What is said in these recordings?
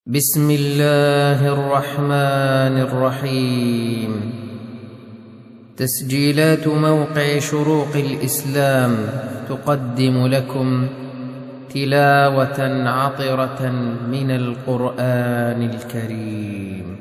بسم الله الرحمن الرحيم. تسجيلات موقع شروق الإسلام تقدم لكم تلاوة عطرة من القرآن الكريم.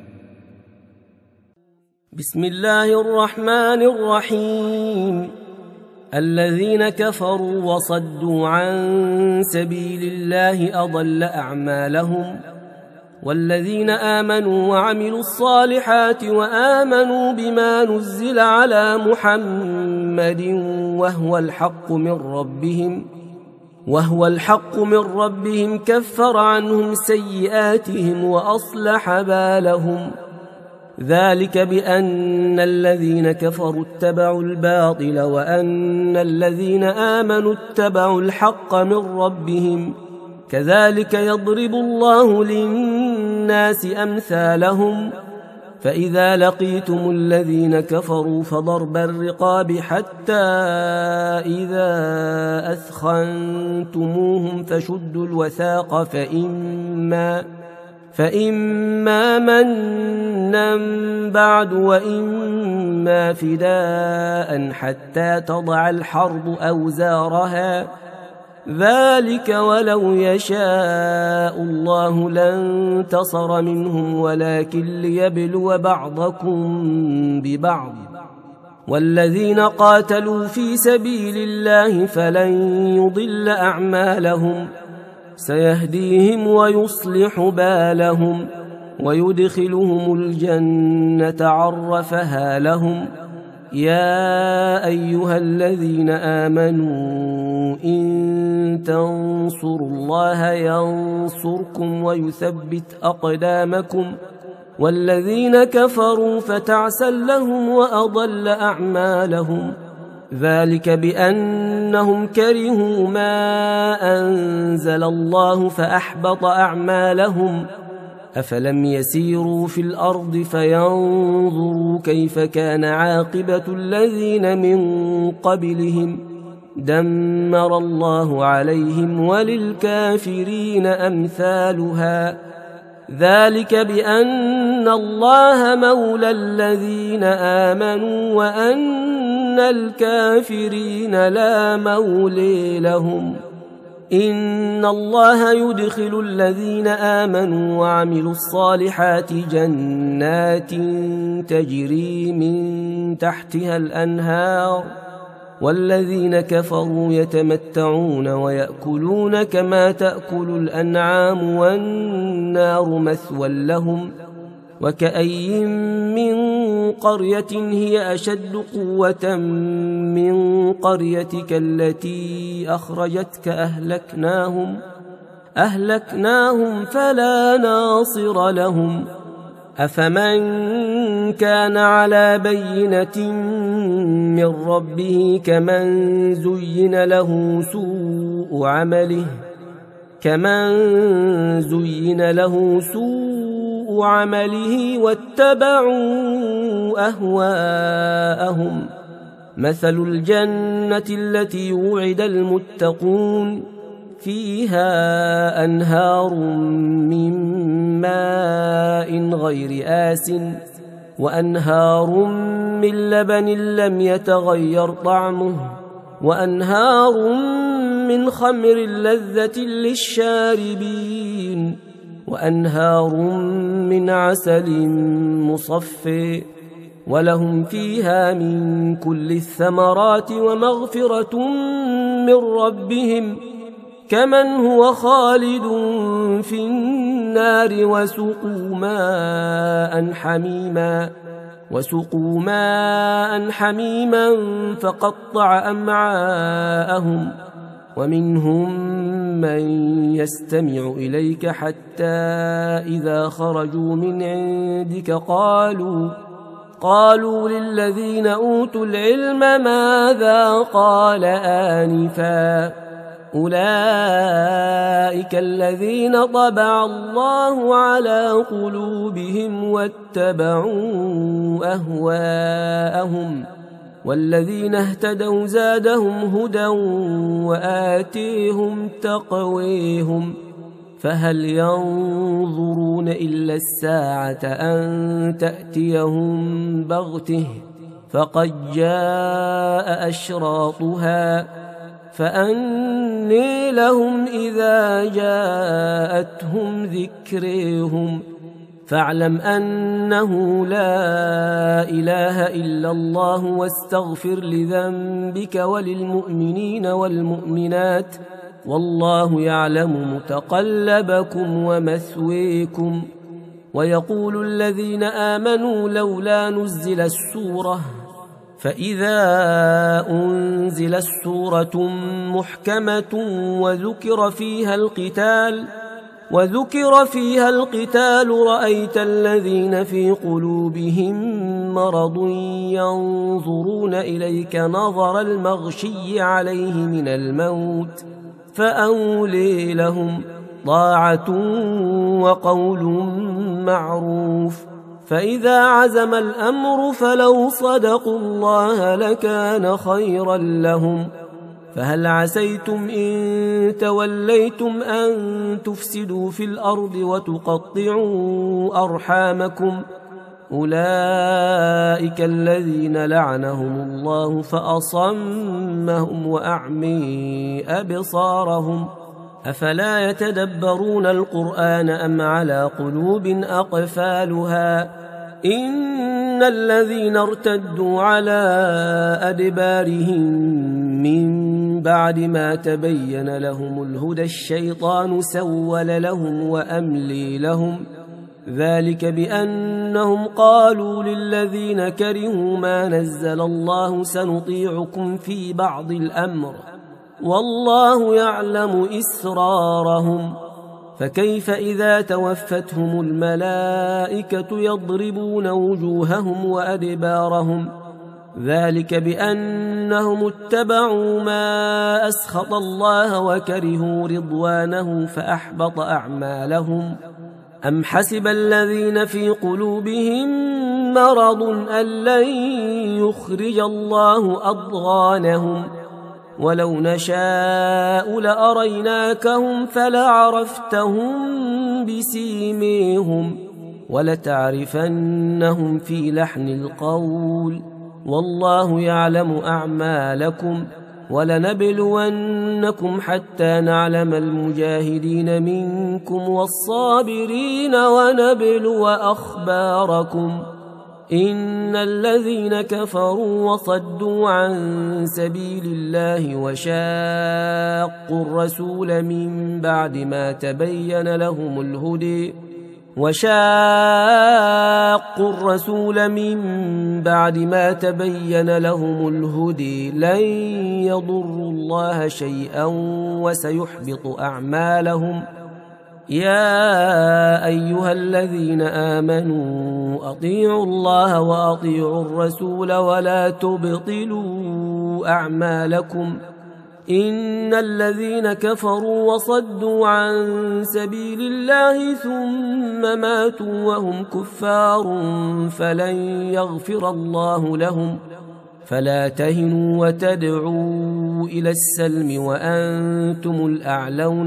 بسم الله الرحمن الرحيم. الذين كفروا وصدوا عن سبيل الله أضل أعمالهم، والذين آمنوا وعملوا الصالحات وآمنوا بما نزل على محمد وهو الحق من ربهم كفر عنهم سيئاتهم وأصلح بالهم. ذلك بأن الذين كفروا اتبعوا الباطل وأن الذين آمنوا اتبعوا الحق من ربهم. كذلك يضرب الله للناس أمثالهم. فإذا لقيتم الذين كفروا فضرب الرقاب حتى إذا أثخنتموهم فشدوا الوثاق فإما منا بعد وإما فداء حتى تضع الحرب أوزارها. ذلك ولو يشاء الله لانتصر منهم ولكن ليبلو بعضكم ببعض. والذين قاتلوا في سبيل الله فلن يضل أعمالهم، سيهديهم ويصلح بالهم ويدخلهم الجنة عرفها لهم. يا أيها الذين آمنوا إن تنصروا الله ينصركم ويثبت أقدامكم. والذين كفروا فتعسا لهم وأضل أعمالهم. ذلك بأنهم كرهوا ما أنزل الله فأحبط أعمالهم. أفلم يسيروا في الأرض فينظروا كيف كان عاقبة الذين من قبلهم. دمر الله عليهم وللكافرين أمثالها. ذلك بأن الله مولى الذين آمنوا وأن الكافرين لا مولي لهم. إن الله يدخل الذين آمنوا وعملوا الصالحات جنات تجري من تحتها الأنهار، والذين كفروا يتمتعون ويأكلون كما تأكل الأنعام والنار مثوى لهم. وكأي من قرية هي أشد قوة من قريتك التي أخرجتك أهلكناهم فلا ناصر لهم. أفمن كان على بينة من ربه كمن زين له سوء عمله واتبعوا أهواءهم. مثل الجنة التي وعد المتقون فيها أنهار من ماء غير آسٍ وأنهار من لبن لم يتغير طعمه وأنهار من خمر لذة للشاربين وأنهار من عسل مصفى. ولهم فيها من كل الثمرات ومغفرة من ربهم كمن هو خالد في النار وسقوا ماء حميما فقطع أمعاءهم. ومنهم من يستمع إليك حتى إذا خرجوا من عندك قالوا للذين أوتوا العلم ماذا قال آنفا. أولئك الذين طبع الله على قلوبهم واتبعوا أهواءهم. والذين اهتدوا زادهم هدى وآتيهم تقويهم فهل ينظرون إلا الساعة أن تأتيهم بغته فقد جاء أشراطها فأني لهم إذا جاءتهم ذكرهم فاعلم أنه لا إله إلا الله واستغفر لذنبك وللمؤمنين والمؤمنات والله يعلم متقلبكم ومثويكم. ويقول الذين آمنوا لولا نزل السورة فإذا أنزلت سورة محكمة وذكر فيها القتال رأيت الذين في قلوبهم مرض ينظرون إليك نظر المغشي عليه من الموت فأولي لهم طاعة وقول معروف. فإذا عزم الأمر فلو صدقوا الله لكان خيرا لهم. فهل عسيتم إن توليتم أن تفسدوا في الأرض وتقطعوا أرحامكم أولئك الذين لعنهم الله فأصمهم وأعمي أبصارهم أفلا يتدبرون القرآن أم على قلوب أقفالها إن الذين ارتدوا على أدبارهم من بعد ما تبين لهم الهدى الشيطان سول لهم وأملي لهم ذلك بأنهم قالوا للذين كرهوا ما نزل الله سنطيعكم في بعض الأمر والله يعلم إسرارهم فكيف إذا توفتهم الملائكة يضربون وجوههم وأدبارهم ذلك بأنهم اتبعوا ما أسخط الله وكرهوا رضوانه فأحبط أعمالهم. أم حسب الذين في قلوبهم مرض أن لن يخرج الله أضغانهم ولو نشاء لأريناكهم فلعرفتهم بسيميهم ولتعرفنهم في لحن القول والله يعلم أعمالكم ولنبلونكم حتى نعلم المجاهدين منكم والصابرين ونبلو أخباركم إن الذين كفروا وصدوا عن سبيل الله وشاقوا الرسول من بعد ما تبين لهم الهدي لن يضروا الله شيئا وسيحبط أعمالهم. يا أيها الذين آمنوا أطيعوا الله وأطيعوا الرسول ولا تبطلوا أعمالكم إن الذين كفروا وصدوا عن سبيل الله ثم ماتوا وهم كفار فلن يغفر الله لهم فلا تهنوا وتدعوا إلى السلم وأنتم الأعلون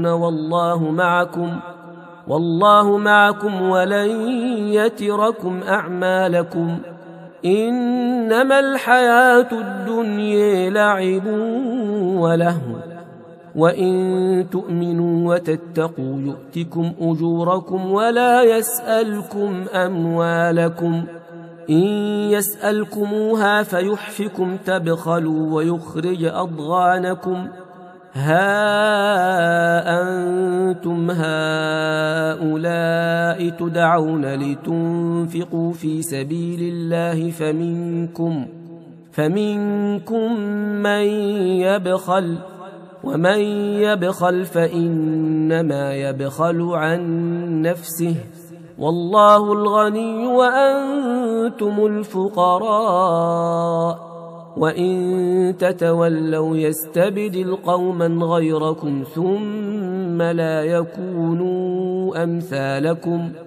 والله معكم ولن يتركم أعمالكم إنما الحياة الدنيا لعب ولهو وإن تؤمنوا وتتقوا يؤتكم أجوركم ولا يسألكم أموالكم إن يسألكموها فيحفكم تبخلوا ويخرج أضغانكم ها أنتم هؤلاء تدعون لتنفقوا في سبيل الله فمنكم من يبخل ومن يبخل فإنما يبخل عن نفسه والله الغني وأنتم الفقراء وإن تتولوا يستبدل قوما غيركم ثم لا يكونوا أمثالكم